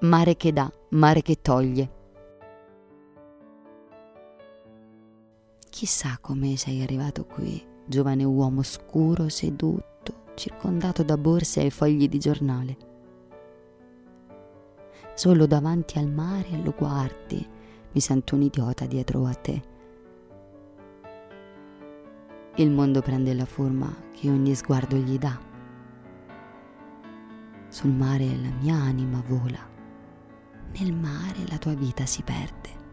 Mare che dà, mare che toglie. Chissà come sei arrivato qui, giovane uomo scuro, seduto, circondato da borse e fogli di giornale. Solo davanti al mare lo guardi, mi sento un idiota dietro a te. Il mondo prende la forma che ogni sguardo gli dà. Sul mare la mia anima vola, nel mare la tua vita si perde.